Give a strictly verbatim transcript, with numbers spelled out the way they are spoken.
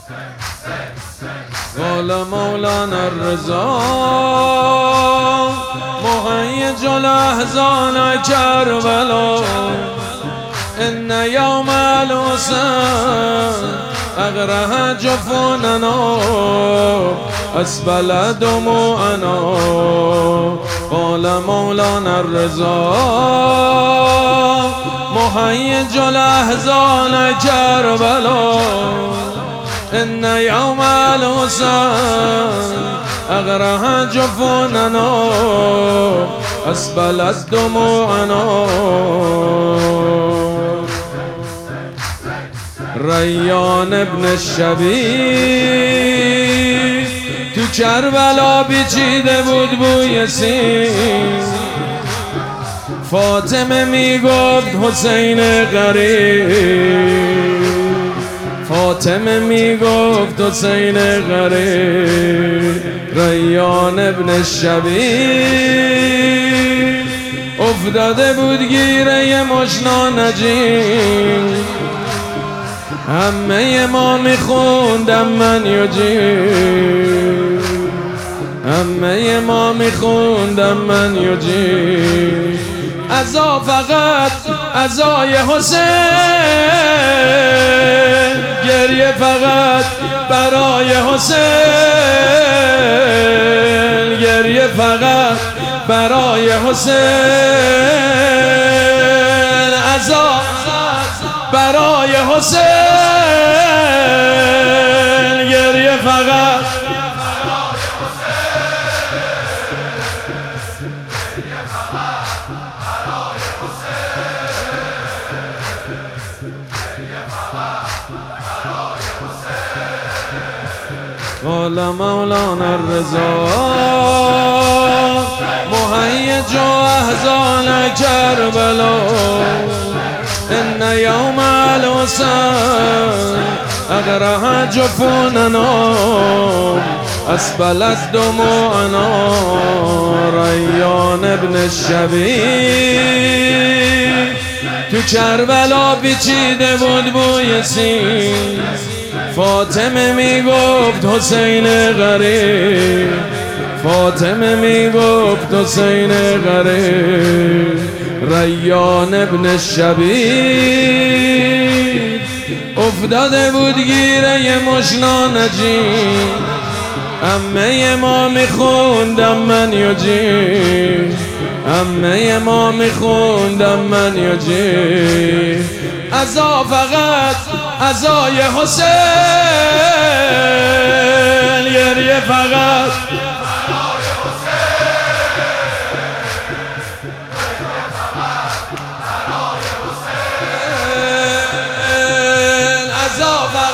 قال مولانا الرضا مهيج الأحزان كربلا إن يوم الحسين أغرها جفوننا أسبل دموعنا. قال مولانا الرضا مهيج الأحزان كربلا إن يوم الحسين أغرها جفوننا أسبلت دموعنا. ریان ابن الشبیب تو کربلا بیچیده بود بوی سین. فاطمه میگفت حسین غریب، فاطمه میگفت حسین غریب. ریان ابن الشبیب افتاده بود گیره مشنا نجیم. همه ما میخوندم من یجیم، همه ما میخوندم من یجیم. عزا فقط عزای حسین، گریه فقط برای حسین، گریه فقط برای حسین. عزا برای حسین، گریه فقط قال مولانا الرضا مهيج أحزان كربلا إن يوم الحسين أغرها جفوننا أسبلت دموعنا. ریان ابن الشبیب تو کربلا بیچیده بود بوی سین. فاطمه میگفت حسین غریب، فاطمه میگفت حسین غریب. ریان ابن الشبیب افتاده بود گیره مشنا نجیم. همه ما میخوندم من یجیم، همه ما میخوندم من یجیم. عزا فقط عزای حسین، گریه فقط عزا فقط